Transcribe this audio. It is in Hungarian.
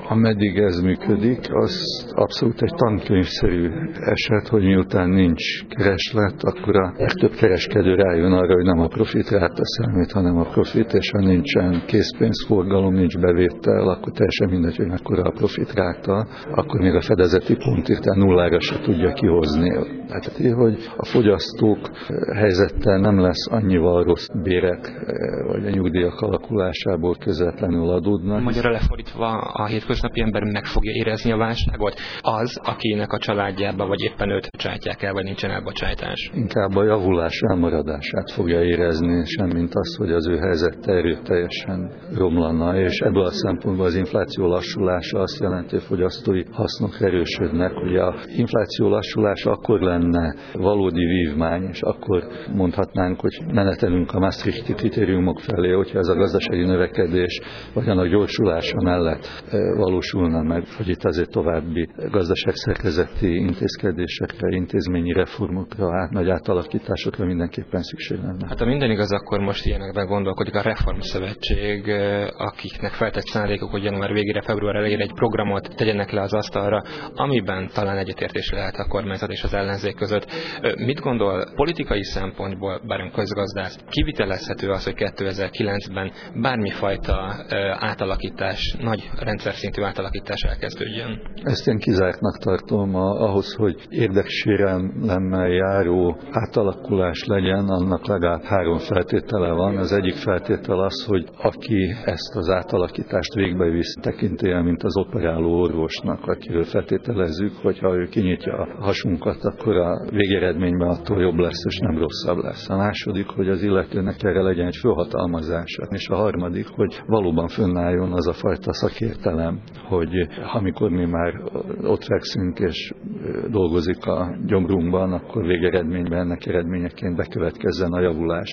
Ameddig ez működik, az abszolút egy tankönyvszerű eset, hogy miután nincs kereslet, akkor a legtöbb kereskedő rájön arra, hogy nem a profitráta számít, hanem a profit, és ha nincsen készpénzforgalom, nincs bevétel, akkor teljesen mindegy, hogy mekkora a profitráta, akkor még a fedezeti pontírtán nullára se tudja kihozni. Tehát, hogy a fogyasztók helyzettel nem lesz annyival rossz bérek, vagy a nyugdíjak alakulásából közvetlenül adódnak. Magyarra lefordítva, a hétköznapi ember meg fogja érezni a válságot? Az, akinek a családjában vagy éppen őt bocsátják el, vagy nincsen elbocsátás? Inkább a javulás elmaradását fogja érezni, semmint az, hogy az ő helyzete erőteljesen romlana, és ebből a szempontból az infláció lassulása azt jelenti, hogy fogyasztói hasznok erősödnek. Ugye a infláció lassulása akkor lenne valódi vívmány, és akkor mondhatnánk, hogy menetelünk a Maastrichti kritériumok felé, hogyha ez a gazdasági növekedés vagy annak gyorsulása mellett valósulna meg, hogy itt azért további gazdaságszerkezeti intézkedésekre, intézményi reformokra, nagy átalakításokra mindenképpen szükség lenne. Hát ha minden igaz, akkor most ilyenekben gondolkodik a Reformszövetség, akiknek feltett szándékuk, hogy január végére, február elejére egy programot tegyenek le az asztalra, amiben talán egyetértés lehet a kormányzat és az ellenzék között. Mit gondol politikai szempontból, bár ön közgazdász, kivitelezhető az, hogy 2009-ben bármifajta átalakítás, nagy rendszer szintű átalakítás elkezdődjön? Ezt én kizártnak tartom. Ahhoz, hogy érdeksérelemmel járó átalakulás legyen, annak legalább 3 feltétele van. Az egyik feltétel az, hogy aki ezt az átalakítást végbevisz, tekintélye, mint az operáló orvosnak, akiről feltételezzük, hogy ha ő kinyitja a hasunkat, akkor a végeredményben attól jobb lesz, és nem rosszabb lesz. A második, hogy az illetőnek erre legyen egy fölhatalmazása. És a harmadik, hogy valóban fönnálljon az a fajta szakértelem, hogy amikor mi már ott fekszünk és dolgozik a gyomrunkban, akkor végeredményben ennek eredményeként bekövetkezzen a javulás.